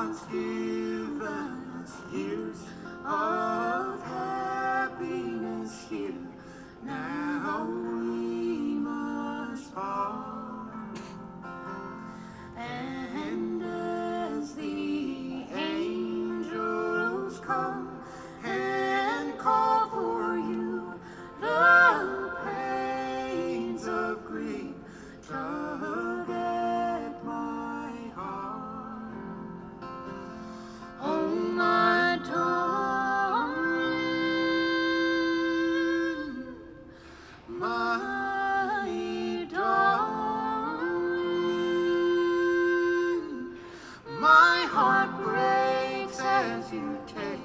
God's given us years of happiness here. Now we must part. And as the angels come and call for you, the pains of grief tug at my heart. Oh, my darling, my darling, my heart breaks as you take